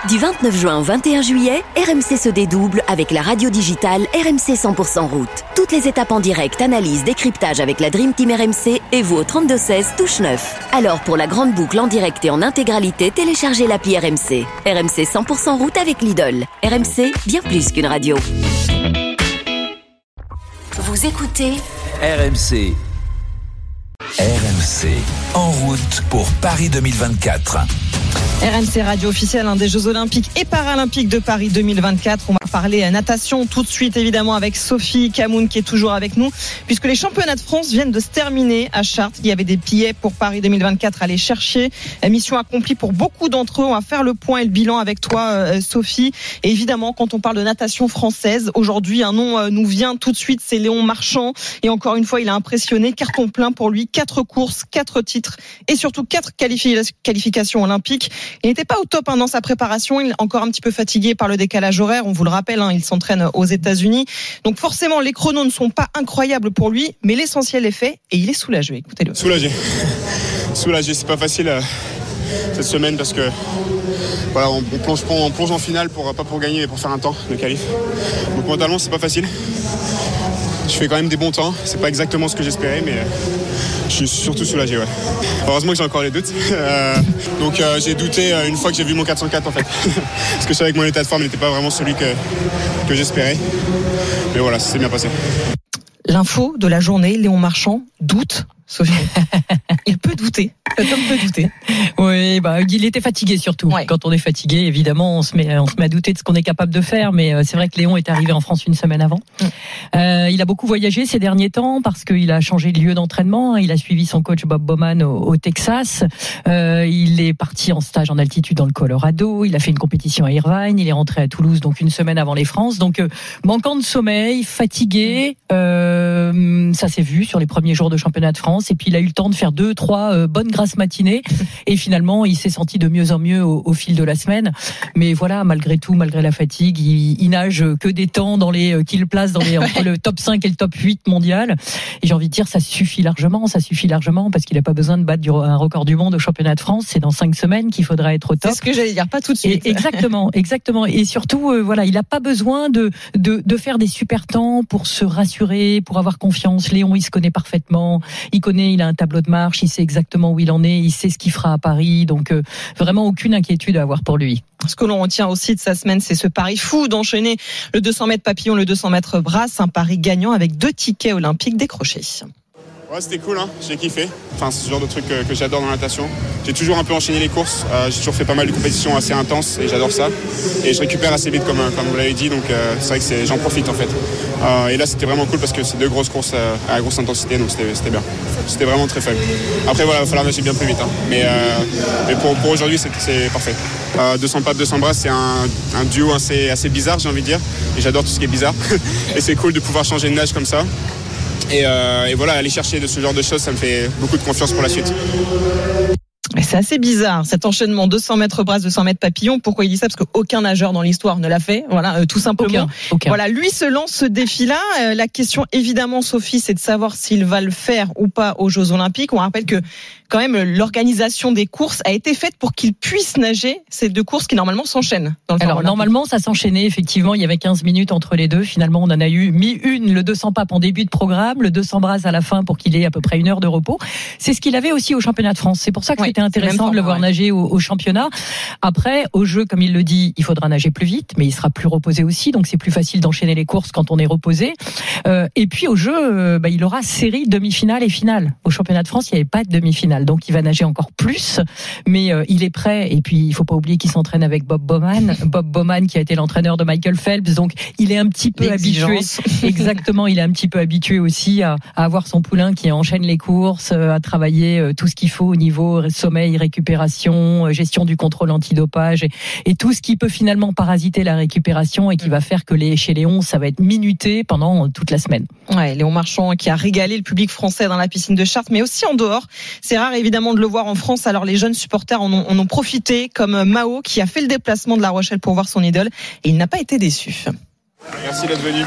Du 29 juin au 21 juillet, RMC se dédouble avec la radio digitale RMC 100% route. Toutes les étapes en direct, analyse, décryptage avec la Dream Team RMC et vous au 32-16 touche 9. Alors pour la grande boucle en direct et en intégralité, téléchargez l'appli RMC. RMC 100% route avec Lidl. RMC, bien plus qu'une radio. Vous écoutez RMC. RMC, en route pour Paris 2024. RMC radio officielle des Jeux Olympiques et Paralympiques de Paris 2024. On va parler natation tout de suite évidemment avec Sophie Camoun qui est toujours avec nous puisque les championnats de France viennent de se terminer à Chartres. Il y avait des billets pour Paris 2024 à aller chercher. La mission accomplie pour beaucoup d'entre eux. On va faire le point et le bilan avec toi Sophie. Et évidemment quand on parle de natation française, aujourd'hui un nom nous vient tout de suite, c'est Léon Marchand. Et encore une fois il a impressionné, carton plein pour lui, 4 courses, 4 titres et surtout 4 qualifications olympiques. Il n'était pas au top dans sa préparation, il est encore un petit peu fatigué par le décalage horaire, on vous le rappelle, il s'entraîne aux États-Unis. Donc forcément les chronos ne sont pas incroyables pour lui, mais l'essentiel est fait et il est soulagé. Écoutez-le. Soulagé, c'est pas facile cette semaine parce que voilà, on plonge en finale pas pour gagner mais pour faire un temps de qualif. Donc mentalement c'est pas facile. Je fais quand même des bons temps, c'est pas exactement ce que j'espérais mais je suis surtout soulagé. Ouais. Heureusement que j'ai encore les doutes. Donc j'ai douté une fois que j'ai vu mon 404 en fait. Parce que je savais que mon état de forme n'était pas vraiment celui que j'espérais. Mais voilà, ça s'est bien passé. L'info de la journée, Léon Marchand doute. Sophie. Il peut douter. Cet homme peut douter. Oui, il était fatigué surtout. Ouais. Quand on est fatigué, évidemment, on se met à douter de ce qu'on est capable de faire. Mais c'est vrai que Léon est arrivé en France une semaine avant. Il a beaucoup voyagé ces derniers temps parce qu'il a changé de lieu d'entraînement. Il a suivi son coach Bob Bowman au Texas. Il est parti en stage en altitude dans le Colorado. Il a fait une compétition à Irvine. Il est rentré à Toulouse donc une semaine avant les France. Donc manquant de sommeil, fatigué. Ça s'est vu sur les premiers jours de championnat de France. Et puis il a eu le temps de faire 2-3 bonnes grasses matinées. Et finalement, il s'est senti de mieux en mieux au fil de la semaine. Mais voilà, malgré tout, malgré la fatigue, il nage que des temps qu'il place entre le top 5 et le top 8 mondial. Et j'ai envie de dire, ça suffit largement parce qu'il n'a pas besoin de battre un record du monde au championnat de France. C'est dans 5 semaines qu'il faudra être au top. C'est ce que j'allais dire, pas tout de suite. Et exactement. Et surtout, il n'a pas besoin de faire des super temps pour se rassurer, pour avoir confiance. Léon, il se connaît parfaitement. Il a un tableau de marche, il sait exactement où il en est, il sait ce qu'il fera à Paris, donc vraiment aucune inquiétude à avoir pour lui. Ce que l'on retient aussi de sa semaine, c'est ce pari fou d'enchaîner le 200 mètres papillon, le 200 mètres brasse, un pari gagnant avec 2 tickets olympiques décrochés. Ouais, c'était cool, j'ai kiffé. Enfin, c'est ce genre de truc que j'adore dans la natation. J'ai toujours un peu enchaîné les courses. J'ai toujours fait pas mal de compétitions assez intenses et j'adore ça. Et je récupère assez vite, comme vous l'avez dit, donc c'est vrai que j'en profite en fait. Et là, c'était vraiment cool parce que c'est 2 grosses courses à grosse intensité, donc c'était bien. C'était vraiment très fun. Après, voilà, il va falloir nager bien plus vite. Mais pour aujourd'hui, c'est parfait. 200 papes, 200 bras, c'est un duo assez bizarre, j'ai envie de dire. Et j'adore tout ce qui est bizarre. Et c'est cool de pouvoir changer de nage comme ça. Et voilà, aller chercher de ce genre de choses, ça me fait beaucoup de confiance pour la suite. C'est assez bizarre cet enchaînement 200 mètres brasse, 200 mètres papillon. Pourquoi il dit ça? Parce qu'aucun nageur dans l'histoire ne l'a fait. Voilà, tout simplement. Aucun. Voilà, lui se lance ce défi-là. La question, évidemment, Sophie, c'est de savoir s'il va le faire ou pas aux Jeux Olympiques. On rappelle que quand même l'organisation des courses a été faite pour qu'il puisse nager ces 2 courses qui normalement s'enchaînent. Alors normalement ça s'enchaînait effectivement, il y avait 15 minutes entre les deux. Finalement on en a mis une, le 200 papes en début de programme, le 200 brasses à la fin pour qu'il ait à peu près 1 heure de repos. C'est ce qu'il avait aussi au championnat de France. C'est pour ça que c'était intéressant de le voir nager au championnat. Après au jeu, comme il le dit, il faudra nager plus vite, mais il sera plus reposé aussi, donc c'est plus facile d'enchaîner les courses quand on est reposé. Et puis au jeu, il aura série, demi-finale et finale. Au championnat de France il n'y avait pas de demi-finale. Donc il va nager encore plus, mais il est prêt. Et puis il faut pas oublier qu'il s'entraîne avec Bob Bowman qui a été l'entraîneur de Michael Phelps, donc il est un petit peu habitué. Exactement, il est un petit peu habitué aussi à avoir son poulain qui enchaîne les courses, à travailler tout ce qu'il faut au niveau sommeil, récupération, gestion du contrôle antidopage et tout ce qui peut finalement parasiter la récupération et qui va faire que chez Léon ça va être minuté pendant toute la semaine. Ouais, Léon Marchand qui a régalé le public français dans la piscine de Chartres, mais aussi en dehors. C'est rare évidemment de le voir en France, alors les jeunes supporters en ont profité, comme Mao qui a fait le déplacement de La Rochelle pour voir son idole et il n'a pas été déçu. Merci d'être venu.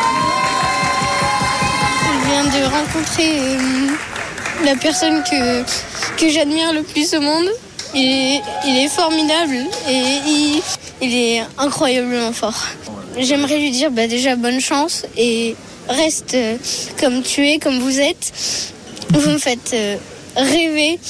Je viens de rencontrer la personne que j'admire le plus au monde il est formidable et il est incroyablement fort. J'aimerais lui dire déjà bonne chance et reste comme tu es, comme vous êtes. Vous me faites rêver.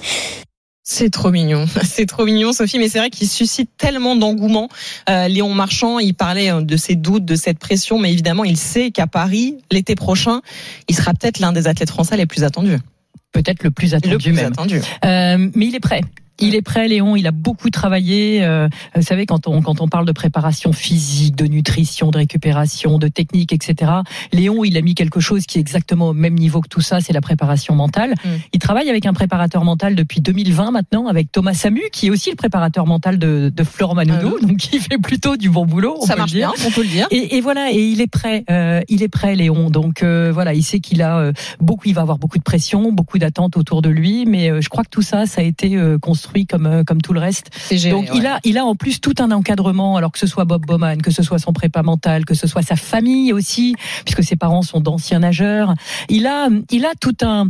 C'est trop mignon, Sophie, mais c'est vrai qu'il suscite tellement d'engouement. Léon Marchand, il parlait de ses doutes, de cette pression, mais évidemment, il sait qu'à Paris, l'été prochain, il sera peut-être l'un des athlètes français les plus attendus. Peut-être le plus attendu même. Mais il est prêt. Il est prêt, Léon. Il a beaucoup travaillé. Vous savez, quand on parle de préparation physique, de nutrition, de récupération, de technique, etc. Léon, il a mis quelque chose qui est exactement au même niveau que tout ça. C'est la préparation mentale. Il travaille avec un préparateur mental depuis 2020 maintenant, avec Thomas Samu, qui est aussi le préparateur mental de Florent Manodou. Donc, il fait plutôt du bon boulot. Ça marche bien, on peut le dire. Et voilà. Et il est prêt. Léon. Donc voilà, il sait qu'il a il va avoir beaucoup de pression, beaucoup d'attentes autour de lui. Mais je crois que tout ça a été construit comme tout le reste. Géré, donc il a en plus tout un encadrement, alors que ce soit Bob Bowman, que ce soit son prépa mental, que ce soit sa famille aussi, puisque ses parents sont d'anciens nageurs. Il a tout un,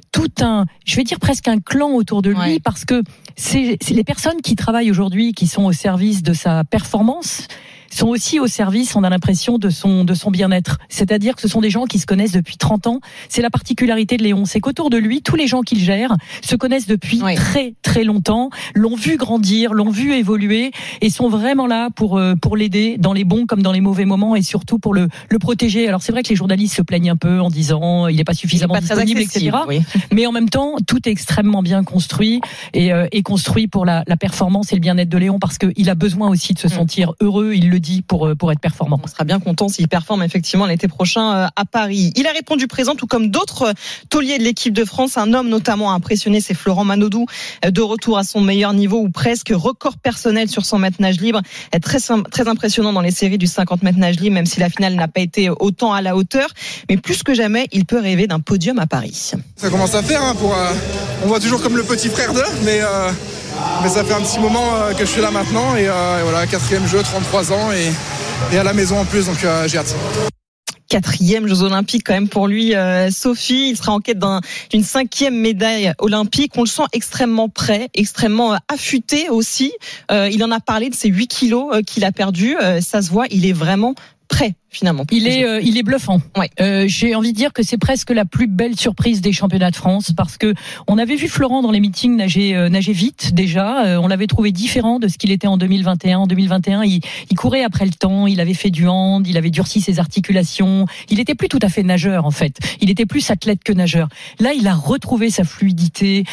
je vais dire presque un clan autour de lui, parce que c'est les personnes qui travaillent aujourd'hui, qui sont au service de sa performance, sont aussi au service, on a l'impression, de son bien-être. C'est-à-dire que ce sont des gens qui se connaissent depuis 30 ans. C'est la particularité de Léon, c'est qu'autour de lui, tous les gens qu'il gère se connaissent depuis très très longtemps, l'ont vu grandir, l'ont vu évoluer et sont vraiment là pour l'aider dans les bons comme dans les mauvais moments et surtout pour le protéger. Alors c'est vrai que les journalistes se plaignent un peu en disant il n'est pas suffisamment disponible, etc. Mais en même temps, tout est extrêmement bien construit et construit pour la performance et le bien-être de Léon, parce qu'il a besoin aussi de se sentir heureux, il le dit, pour être performant. On sera bien content s'il performe effectivement l'été prochain à Paris. Il a répondu présent, tout comme d'autres tauliers de l'équipe de France. Un homme notamment a impressionné, c'est Florent Manodou, de retour à son meilleur niveau ou presque, record personnel sur 100 mètres nage libre. Très, très impressionnant dans les séries du 50 mètres nage libre, même si la finale n'a pas été autant à la hauteur. Mais plus que jamais, il peut rêver d'un podium à Paris. Ça commence à faire, on voit toujours comme le petit frère d'eux, mais ça fait un petit moment que je suis là maintenant et voilà, 4e jeu, 33 ans et à la maison en plus, donc j'ai hâte. 4e Jeux Olympiques quand même pour lui, Sophie. Il sera en quête d'une 5e médaille olympique. On le sent extrêmement prêt, extrêmement affûté aussi. Il en a parlé de ces 8 kilos qu'il a perdus. Ça se voit, il est vraiment prêt finalement. Il est bluffant. J'ai envie de dire que c'est presque la plus belle surprise des championnats de France, parce que on avait vu Florent dans les meetings nager vite déjà. On l'avait trouvé différent de ce qu'il était en 2021. En 2021, il courait après le temps. Il avait fait du hand, il avait durci ses articulations. Il était plus tout à fait nageur en fait. Il était plus athlète que nageur. Là, il a retrouvé sa fluidité.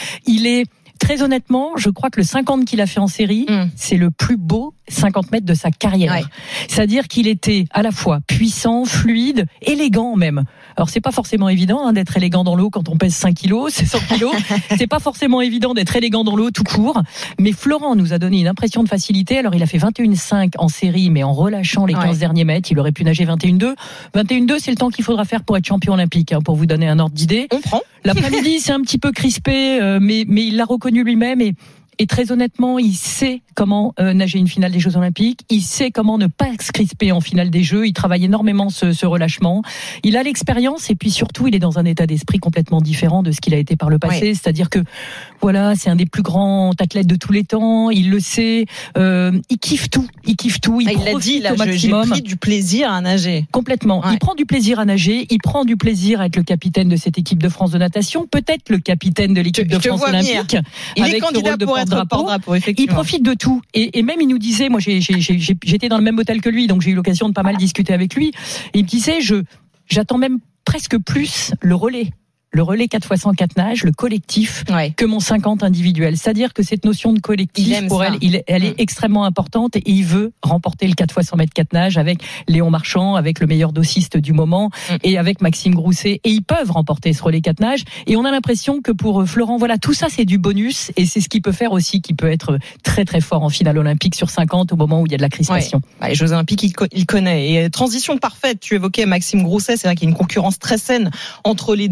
Très honnêtement, je crois que le 50 qu'il a fait en série, c'est le plus beau 50 mètres de sa carrière. C'est-à-dire qu'il était à la fois puissant, fluide, élégant même. Alors c'est pas forcément évident d'être élégant dans l'eau quand on pèse 5 kilos, c'est 100 kilos. C'est pas forcément évident d'être élégant dans l'eau tout court. Mais Florent nous a donné une impression de facilité. Alors il a fait 21,5 en série, mais en relâchant les 15 derniers mètres, il aurait pu nager 21,2. 21,2, c'est le temps qu'il faudra faire pour être champion olympique, pour vous donner un ordre d'idée. On prend. L'après-midi, c'est un petit peu crispé, mais il l'a reconnu lui-même et très honnêtement, il sait comment nager une finale des Jeux Olympiques. Il sait comment ne pas se crisper en finale des Jeux. Il travaille énormément ce relâchement. Il a l'expérience et puis surtout, il est dans un état d'esprit complètement différent de ce qu'il a été par le passé. C'est-à-dire que voilà, c'est un des plus grands athlètes de tous les temps. Il le sait. Il kiffe tout. Il profite au maximum. J'ai pris du plaisir à nager. Complètement. Il prend du plaisir à nager. Il prend du plaisir à être le capitaine de cette équipe de France de natation. Peut-être le capitaine de l'équipe de France olympique. Il est candidat pour être porte-drapeau, il profite de tout et même il nous disait, moi j'étais dans le même hôtel que lui, donc j'ai eu l'occasion de pas mal discuter avec lui, et il me disait j'attends même presque plus le relais 4x100 4 nages, le collectif, que mon 50 individuel. C'est-à-dire que cette notion de collectif, pour elle est extrêmement importante et il veut remporter le 4x100 mètres 4 nages avec Léon Marchand, avec le meilleur dossiste du moment et avec Maxime Grousset. Et ils peuvent remporter ce relais 4 nages. Et on a l'impression que pour Florent, voilà, tout ça c'est du bonus et c'est ce qu'il peut faire aussi, qui peut être très très fort en finale olympique sur 50 au moment où il y a de la crispation. Les Jeux Olympiques, il connaît. Et transition parfaite, tu évoquais Maxime Grousset, c'est vrai qu'il y a une concurrence très saine entre les deux.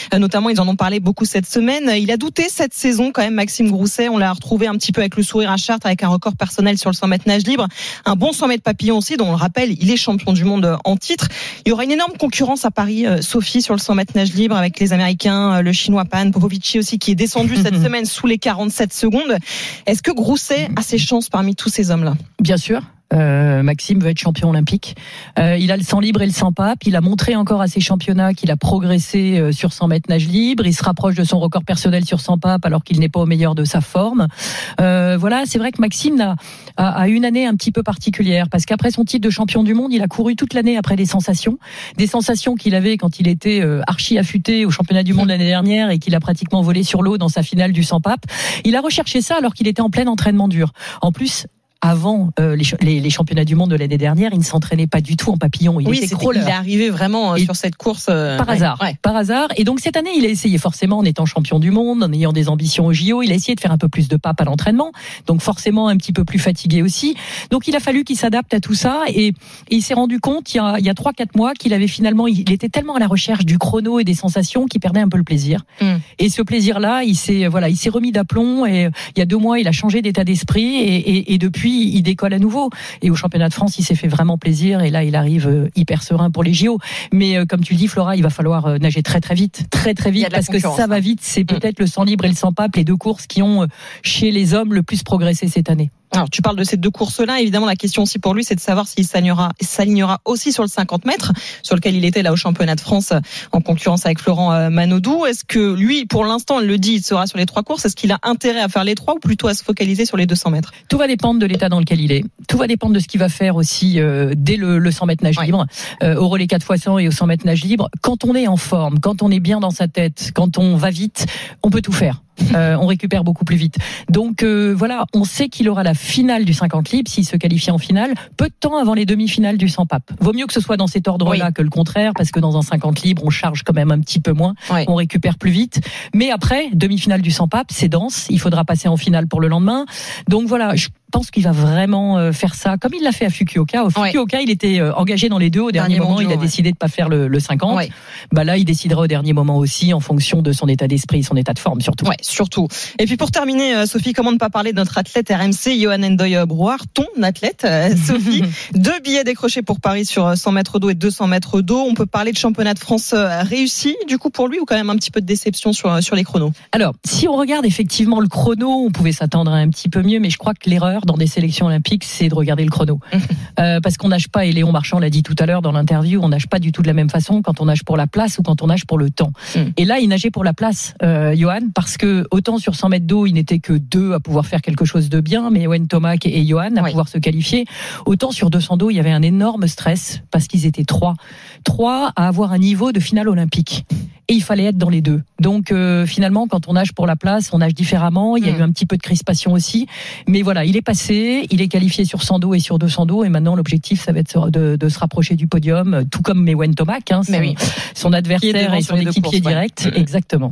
Notamment, ils en ont parlé beaucoup cette semaine. Il a douté cette saison quand même, Maxime Grousset. On l'a retrouvé un petit peu avec le sourire à Chartres, avec un record personnel sur le 100 mètres nage libre. Un bon 100 mètres papillon aussi, dont on le rappelle, il est champion du monde en titre. Il y aura une énorme concurrence à Paris, Sophie, sur le 100 mètres nage libre, avec les Américains, le Chinois Pan Popovici aussi, qui est descendu cette semaine sous les 47 secondes. Est-ce que Grousset a ses chances parmi tous ces hommes-là? Bien sûr. Maxime veut être champion olympique. Il a le 100 libre et le 100 pape. Il a montré encore à ses championnats qu'il a progressé sur 100 mètres nage libre. Il se rapproche de son record personnel sur 100 pape alors qu'il n'est pas au meilleur de sa forme. Voilà, c'est vrai que Maxime a une année un petit peu particulière parce qu'après son titre de champion du monde, il a couru toute l'année après des sensations qu'il avait quand il était archi affûté au championnat du monde l'année dernière et qu'il a pratiquement volé sur l'eau dans sa finale du 100 pape. Il a recherché ça alors qu'il était en plein entraînement dur. En plus, avant les championnats du monde de l'année dernière, il ne s'entraînait pas du tout en papillon. Il était crawler. Il est arrivé vraiment sur cette course par hasard. Par hasard. Et donc cette année, il a essayé forcément, en étant champion du monde, en ayant des ambitions au JO, il a essayé de faire un peu plus de pape à l'entraînement. Donc forcément un petit peu plus fatigué aussi. Donc il a fallu qu'il s'adapte à tout ça et il s'est rendu compte il y a 3-4 mois qu'il avait finalement, il était tellement à la recherche du chrono et des sensations qu'il perdait un peu le plaisir. Et ce plaisir-là, il s'est remis d'aplomb et il y a 2 mois, il a changé d'état d'esprit et depuis il décolle à nouveau. Et au championnat de France, il s'est fait vraiment plaisir. Et là, il arrive hyper serein pour les JO. Mais comme tu le dis, Flora, il va falloir nager très très vite. Très très vite parce que ça va vite. C'est peut-être le 100 libre et le 100 pape, les 2 courses qui ont, chez les hommes, le plus progressé cette année. Alors, tu parles de ces 2 courses-là. Évidemment, la question aussi pour lui, c'est de savoir s'il s'alignera aussi sur le 50 mètres, sur lequel il était là au championnat de France en concurrence avec Florent Manodou. Est-ce que lui, pour l'instant, il le dit, il sera sur les 3 courses. Est-ce qu'il a intérêt à faire les 3 ou plutôt à se focaliser sur les 200 mètres? Tout va dépendre de l'état dans lequel il est. Tout va dépendre de ce qu'il va faire aussi dès le 100 mètres nage libre, au relais 4x100 et au 100 mètres nage libre. Quand on est en forme, quand on est bien dans sa tête, quand on va vite, on peut tout faire. On récupère beaucoup plus vite. Donc voilà, on sait qu'il aura la finale du 50 libre s'il se qualifie en finale, peu de temps avant les demi-finales du 100 pape. Vaut mieux que ce soit dans cet ordre-là que le contraire, parce que dans un 50 libre, on charge quand même un petit peu moins, on récupère plus vite. Mais après, demi-finale du 100 pape, c'est dense, il faudra passer en finale pour le lendemain. Donc voilà, je pense qu'il va vraiment faire ça, comme il l'a fait à Fukuoka. Au Fukuoka, il était engagé dans les 2 au dernier moment, il a décidé de pas faire le 50. Bah là, il décidera au dernier moment aussi, en fonction de son état d'esprit, son état de forme surtout. Surtout. Et puis pour terminer, Sophie, comment ne pas parler de notre athlète RMC, Yohan N'Doye-Brouard, ton athlète, Sophie. 2 billets décrochés pour Paris sur 100 mètres d'eau et 200 mètres d'eau. On peut parler de championnat de France réussi, du coup, pour lui, ou quand même un petit peu de déception sur les chronos? Alors, si on regarde effectivement le chrono, on pouvait s'attendre à un petit peu mieux, mais je crois que l'erreur dans des sélections olympiques, c'est de regarder le chrono. Parce qu'on nage pas, et Léon Marchand l'a dit tout à l'heure dans l'interview, on nage pas du tout de la même façon quand on nage pour la place ou quand on nage pour le temps. Et là, il nageait pour la place, Yohan, parce que autant sur 100 mètres d'eau, il n'était que 2 à pouvoir faire quelque chose de bien, mais Owen Tomac et Yohan à pouvoir se qualifier. Autant sur 200 d'eau, il y avait un énorme stress parce qu'ils étaient 3 à avoir un niveau de finale olympique. Et il fallait être dans les 2. Donc finalement, quand on nage pour la place, on nage différemment. Il y a eu un petit peu de crispation aussi. Mais voilà, il est passé, il est qualifié sur 100 d'eau et sur 200 d'eau. Et maintenant, l'objectif, ça va être de se rapprocher du podium, tout comme Mewen Tomac, son adversaire et son équipier direct. Exactement.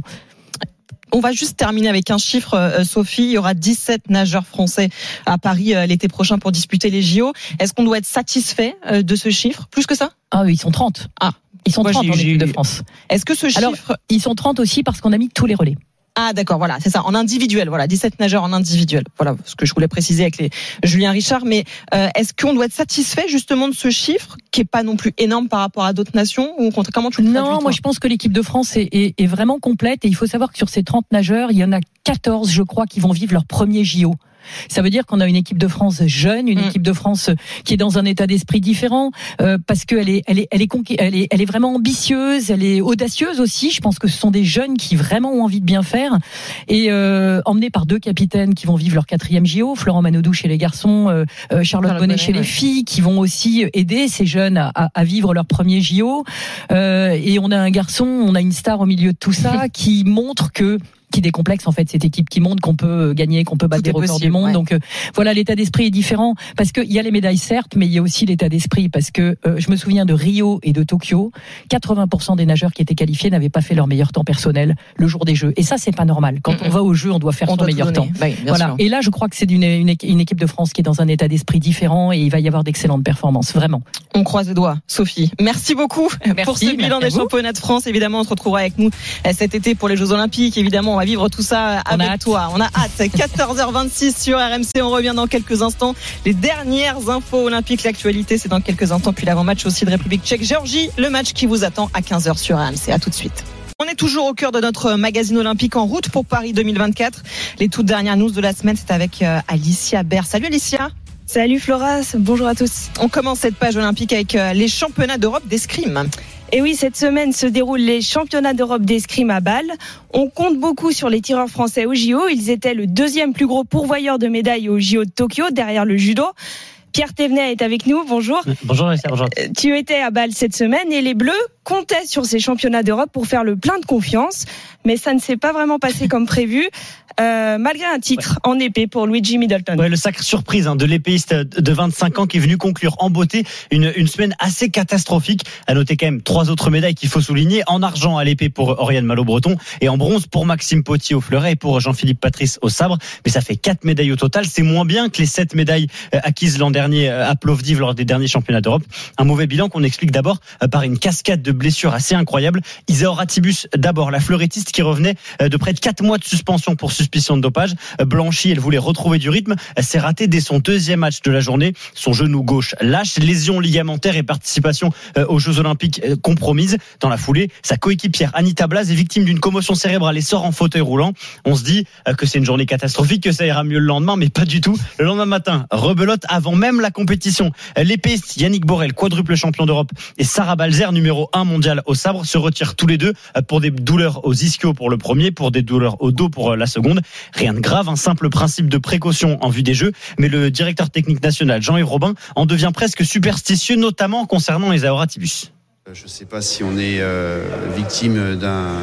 On va juste terminer avec un chiffre, Sophie. Il y aura 17 nageurs français à Paris l'été prochain pour disputer les JO. Est-ce qu'on doit être satisfait de ce chiffre? Plus que ça? Ah oui, ils sont 30. Ils sont 30 en équipe de France. Est-ce que ce chiffre... Alors, ils sont 30 aussi parce qu'on a mis tous les relais. Ah d'accord, voilà, c'est ça, en individuel, voilà, 17 nageurs en individuel. Voilà ce que je voulais préciser avec les Julien Richard. Mais est-ce qu'on doit être satisfait justement de ce chiffre qui est pas non plus énorme par rapport à d'autres nations, ou comment tu le traduis? Non, moi je pense que l'équipe de France est vraiment complète, et il faut savoir que sur ces 30 nageurs, il y en a 14, je crois, qui vont vivre leur premier JO. Ça veut dire qu'on a une équipe de France jeune, une équipe de France qui est dans un état d'esprit différent, parce qu'elle est vraiment ambitieuse, elle est audacieuse aussi. Je pense que ce sont des jeunes qui vraiment ont envie de bien faire, et emmenés par 2 capitaines qui vont vivre leur 4e JO, Florent Manodou chez les garçons, Charlotte Bonnet chez les filles, qui vont aussi aider ces jeunes à vivre leur premier JO. Et on a un garçon, on a une star au milieu de tout ça qui montre que qui décomplexe en fait cette équipe, qui montre qu'on peut gagner, qu'on peut battre des records du monde. Donc voilà, l'état d'esprit est différent parce qu'il y a les médailles certes, mais il y a aussi l'état d'esprit parce que je me souviens de Rio et de Tokyo, 80% des nageurs qui étaient qualifiés n'avaient pas fait leur meilleur temps personnel le jour des Jeux. Et ça, c'est pas normal. Quand on va aux Jeux, on doit faire son meilleur temps. Oui, voilà. Sûr. Et là, je crois que c'est une équipe de France qui est dans un état d'esprit différent et il va y avoir d'excellentes performances, vraiment. On croise les doigts, Sophie. Merci beaucoup pour ce bilan des championnats de France. Évidemment, on se retrouvera avec nous cet été pour les Jeux Olympiques. Évidemment, on va vivre tout ça avec toi. On a hâte. 14h26 sur RMC. On revient dans quelques instants. Les dernières infos olympiques, l'actualité, c'est dans quelques instants. Puis l'avant-match aussi de République Tchèque, Géorgie. Le match qui vous attend à 15h sur RMC. À tout de suite. On est toujours au cœur de notre magazine olympique en route pour Paris 2024. Les toutes dernières news de la semaine, c'est avec Alicia Bert. Salut Alicia. Salut Flora, bonjour à tous. On commence cette page olympique avec les championnats d'Europe d'escrime. Et oui, cette semaine se déroulent les championnats d'Europe d'escrime à Bâle. On compte beaucoup sur les tireurs français au JO. Ils étaient le deuxième plus gros pourvoyeur de médailles au JO de Tokyo, derrière le judo. Pierre Thévenet est avec nous, bonjour. Bonjour Alicia, bonjour. Tu étais à Bâle cette semaine et les Bleus comptaient sur ces championnats d'Europe pour faire le plein de confiance. Mais ça ne s'est pas vraiment passé comme prévu, malgré un titre en épée pour Luigi Middleton. Ouais, le sacre surprise de l'épéiste de 25 ans qui est venu conclure en beauté une semaine assez catastrophique. À noter quand même 3 autres médailles qu'il faut souligner. En argent à l'épée pour Oriane Malo-Breton et en bronze pour Maxime Potier au fleuret et pour Jean-Philippe Patrice au sabre. Mais ça fait 4 médailles au total. C'est moins bien que les 7 médailles acquises l'an dernier à Plovdiv lors des derniers championnats d'Europe. Un mauvais bilan qu'on explique d'abord par une cascade de blessures assez incroyable. Isaor Ratibus d'abord, la fleurettiste qui revenait de près de 4 mois de suspension pour suspicion de dopage. Blanchie, elle voulait retrouver du rythme. C'est raté dès son deuxième match de la journée. Son genou gauche lâche, lésion ligamentaire et participation aux Jeux Olympiques compromise. Dans la foulée, sa coéquipière Anita Blaz est victime d'une commotion cérébrale et sort en fauteuil roulant. On se dit que c'est une journée catastrophique, que ça ira mieux le lendemain, mais pas du tout. Le lendemain matin, rebelote avant même la compétition. L'épéiste Yannick Borel, quadruple champion d'Europe, et Sarah Balzer, numéro 1 mondial au sabre, se retirent tous les deux pour des douleurs aux ischios pour le premier, pour des douleurs au dos pour la seconde. Rien de grave, un simple principe de précaution en vue des Jeux, mais le directeur technique national Jean-Yves Robin en devient presque superstitieux, notamment concernant Isaor Ratibus. Je ne sais pas si on est victime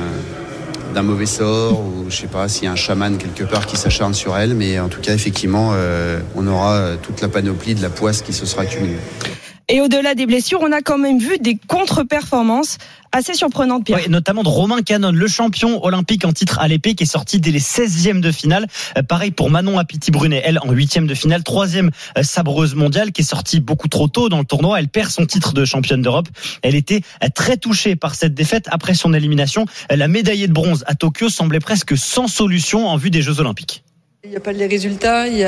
d'un mauvais sort ou je sais pas s'il y a un chaman quelque part qui s'acharne sur elle, mais en tout cas effectivement on aura toute la panoplie de la poisse qui se sera accumulée. Et au-delà des blessures, on a quand même vu des contre-performances assez surprenantes, Pierre. Ouais, notamment de Romain Canon, le champion olympique en titre à l'épée qui est sorti dès les 16e de finale. Pareil pour Manon Apiti-Brunet, elle en 8e de finale, 3e sabreuse mondiale qui est sortie beaucoup trop tôt dans le tournoi. Elle perd son titre de championne d'Europe. Elle était très touchée par cette défaite après son élimination. La médaillée de bronze à Tokyo semblait presque sans solution en vue des Jeux Olympiques. Il n'y a pas les résultats, et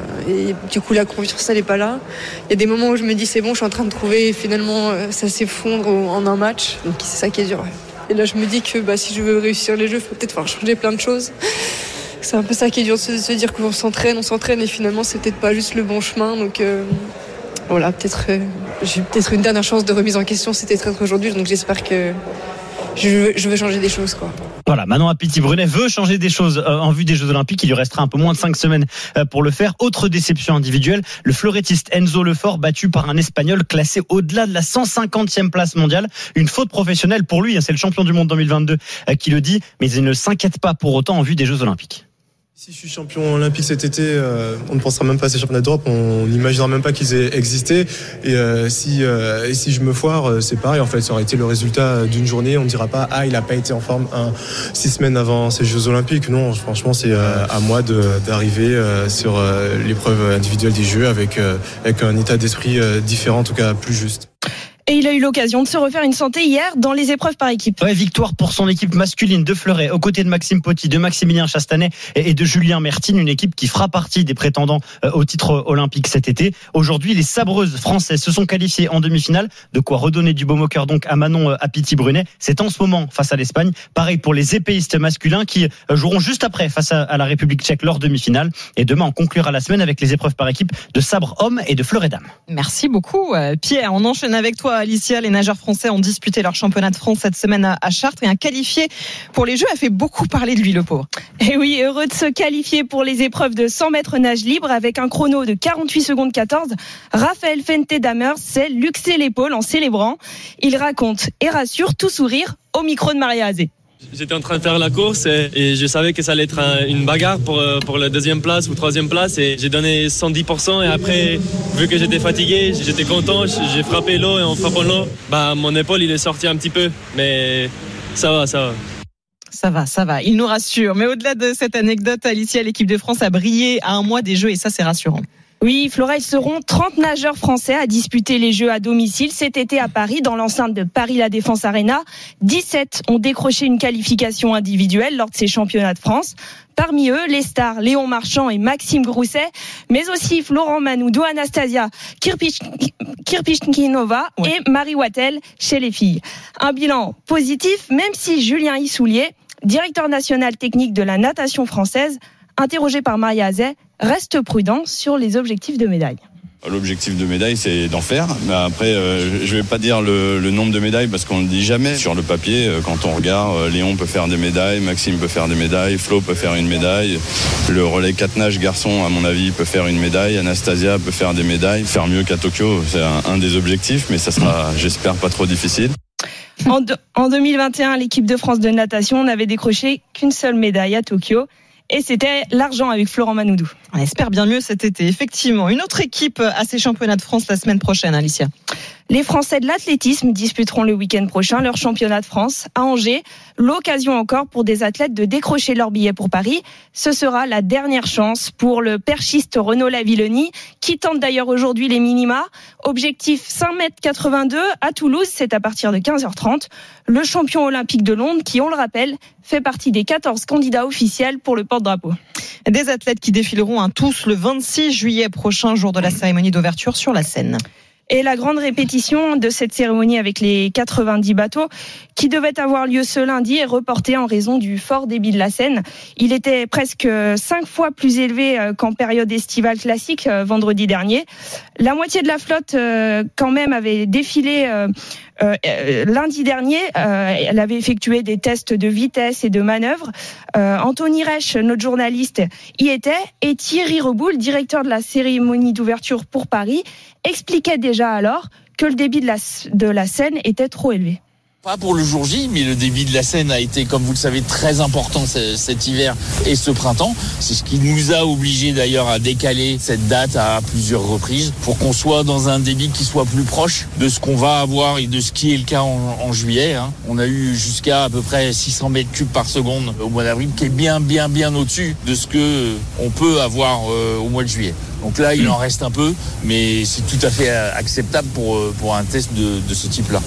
du coup la confiance elle n'est pas là. Il y a des moments où je me dis c'est bon, je suis en train de trouver et finalement ça s'effondre en un match. Donc c'est ça qui est dur. Et là je me dis que si je veux réussir les Jeux, il faut peut-être changer plein de choses. C'est un peu ça qui est dur de se dire qu'on s'entraîne et finalement c'est peut-être pas juste le bon chemin. Donc voilà, j'ai peut-être une dernière chance de remise en question, c'était peut-être aujourd'hui. Donc j'espère que je veux changer des choses, quoi. Voilà, Manon Apiti-Brunet veut changer des choses en vue des Jeux Olympiques. Il lui restera un peu moins de 5 semaines pour le faire. Autre déception individuelle, le fleurettiste Enzo Lefort battu par un Espagnol classé au-delà de la 150e place mondiale. Une faute professionnelle pour lui, c'est le champion du monde 2022 qui le dit, mais il ne s'inquiète pas pour autant en vue des Jeux Olympiques. Si je suis champion olympique cet été, on ne pensera même pas à ces championnats d'Europe, on n'imaginera même pas qu'ils aient existé. Et si je me foire, c'est pareil. En fait, ça aurait été le résultat d'une journée. On ne dira pas il n'a pas été en forme 6 semaines avant ces Jeux Olympiques. Non, franchement, c'est à moi d'arriver sur l'épreuve individuelle des Jeux avec un état d'esprit différent, en tout cas plus juste. Et il a eu l'occasion de se refaire une santé hier dans les épreuves par équipe. Ouais, victoire pour son équipe masculine de Fleuret, aux côtés de Maxime Potier, de Maximilien Chastanet et de Julien Mertine, une équipe qui fera partie des prétendants au titre olympique cet été. Aujourd'hui, les sabreuses françaises se sont qualifiées en demi-finale, de quoi redonner du baume au cœur donc à Manon Apiti-Brunet. C'est en ce moment face à l'Espagne. Pareil pour les épéistes masculins qui joueront juste après face à la République tchèque leur demi-finale. Et demain, on conclura la semaine avec les épreuves par équipe de sabre homme et de fleuret dame. Merci beaucoup, Pierre. On enchaîne avec toi, Alicia. Les nageurs français ont disputé leur championnat de France cette semaine à Chartres et un qualifié pour les Jeux a fait beaucoup parler de lui, le pauvre. Et oui, heureux de se qualifier pour les épreuves de 100 mètres nage libre avec un chrono de 48 secondes 14. Raphaël Fente-Damers s'est luxé l'épaule en célébrant. Il raconte et rassure tout sourire au micro de Maria Azé. J'étais en train de faire la course et je savais que ça allait être une bagarre pour la deuxième place ou troisième place et j'ai donné 110% et après, vu que j'étais fatigué, j'étais content, j'ai frappé l'eau et en frappant l'eau, mon épaule il est sorti un petit peu, mais ça va. Ça va, il nous rassure. Mais au-delà de cette anecdote, Alicia, l'équipe de France a brillé à un mois des Jeux et ça c'est rassurant. Oui, Flora, ils seront 30 nageurs français à disputer les Jeux à domicile cet été à Paris, dans l'enceinte de Paris La Défense Arena. 17 ont décroché une qualification individuelle lors de ces championnats de France. Parmi eux, les stars Léon Marchand et Maxime Grousset, mais aussi Florent Manoudou, Anastasia Kirpichkinova et Marie Wattel chez les filles. Un bilan positif, même si Julien Issoulier, directeur national technique de la natation française, interrogé par Maria Azet, reste prudent sur les objectifs de médaille. L'objectif de médaille, c'est d'en faire. Mais après, je vais pas dire le nombre de médailles parce qu'on ne le dit jamais. Sur le papier, quand on regarde, Léon peut faire des médailles, Maxime peut faire des médailles, Flo peut faire une médaille. Le relais 4 nages garçon, à mon avis, peut faire une médaille. Anastasia peut faire des médailles. Faire mieux qu'à Tokyo, c'est un des objectifs, mais ça sera, j'espère, pas trop difficile. En 2021, l'équipe de France de natation n'avait décroché qu'une seule médaille à Tokyo. Et c'était l'argent avec Florent Manoudou. On espère bien mieux cet été, effectivement. Une autre équipe à ces championnats de France la semaine prochaine, Alicia. Les Français de l'athlétisme disputeront le week-end prochain leur championnat de France à Angers. L'occasion encore pour des athlètes de décrocher leur billet pour Paris. Ce sera la dernière chance pour le perchiste Renaud Lavillenie, qui tente d'ailleurs aujourd'hui les minima. Objectif 5,82 m à Toulouse, c'est à partir de 15h30. Le champion olympique de Londres, qui, on le rappelle, fait partie des 14 candidats officiels pour le porte-drapeau. Des athlètes qui défileront tous le 26 juillet prochain, jour de la cérémonie d'ouverture sur la Seine. Et la grande répétition de cette cérémonie avec les 90 bateaux qui devait avoir lieu ce lundi est reportée en raison du fort débit de la Seine. Il était presque 5 fois plus élevé qu'en période estivale classique vendredi dernier. La moitié de la flotte quand même avait défilé lundi dernier. Elle avait effectué des tests de vitesse et de manœuvre. Anthony Reich, notre journaliste, y était, et Thierry Reboul, directeur de la cérémonie d'ouverture pour Paris, expliquait déjà alors que le débit de la Seine était trop élevé. Pas pour le jour J, mais le débit de la Seine a été, comme vous le savez, très important cet hiver et ce printemps. C'est ce qui nous a obligés d'ailleurs à décaler cette date à plusieurs reprises pour qu'on soit dans un débit qui soit plus proche de ce qu'on va avoir et de ce qui est le cas en juillet. On a eu jusqu'à à peu près 600 mètres cubes par seconde au mois d'avril, qui est bien au-dessus de ce que on peut avoir au mois de juillet. Donc là, il en reste un peu, mais c'est tout à fait acceptable pour un test de ce type-là.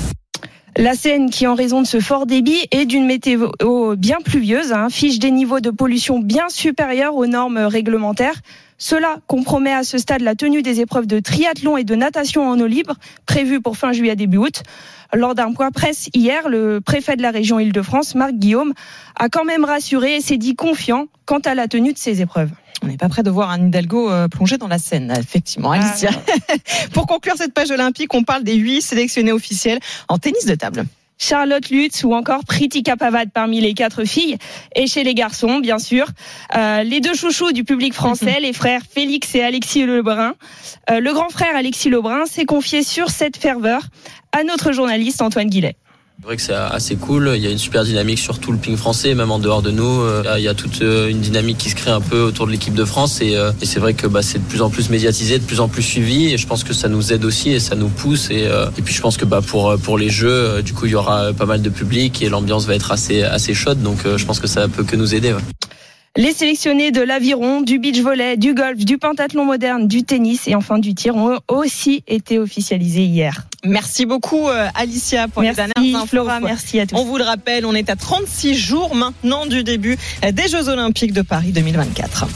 La Seine, qui en raison de ce fort débit et d'une météo bien pluvieuse, affiche des niveaux de pollution bien supérieurs aux normes réglementaires. Cela compromet à ce stade la tenue des épreuves de triathlon et de natation en eau libre, prévues pour fin juillet, début août. Lors d'un point presse hier, le préfet de la région Île-de-France, Marc Guillaume, a quand même rassuré et s'est dit confiant quant à la tenue de ces épreuves. On n'est pas prêt de voir un Hidalgo plonger dans la Seine, effectivement. Alicia. Pour conclure cette page olympique, on parle des 8 sélectionnés officiels en tennis de table. Charlotte Lutz ou encore Pritika Pavad parmi les 4 filles. Et chez les garçons, bien sûr, les 2 chouchous du public français, les frères Félix et Alexis Lebrun. Le grand frère Alexis Lebrun s'est confié sur cette ferveur à notre journaliste Antoine Guillet. C'est vrai que c'est assez cool, il y a une super dynamique sur tout le ping français, même en dehors de nous. Il y a toute une dynamique qui se crée un peu autour de l'équipe de France et c'est vrai que c'est de plus en plus médiatisé, de plus en plus suivi et je pense que ça nous aide aussi et ça nous pousse et puis je pense que pour les Jeux, du coup il y aura pas mal de public et l'ambiance va être assez chaude donc je pense que ça peut que nous aider. Ouais. Les sélectionnés de l'aviron, du beach volley, du golf, du pentathlon moderne, du tennis et enfin du tir ont aussi été officialisés hier. Merci beaucoup Alicia pour les dernières infos. Flora, merci à tous. On vous le rappelle, on est à 36 jours maintenant du début des Jeux Olympiques de Paris 2024.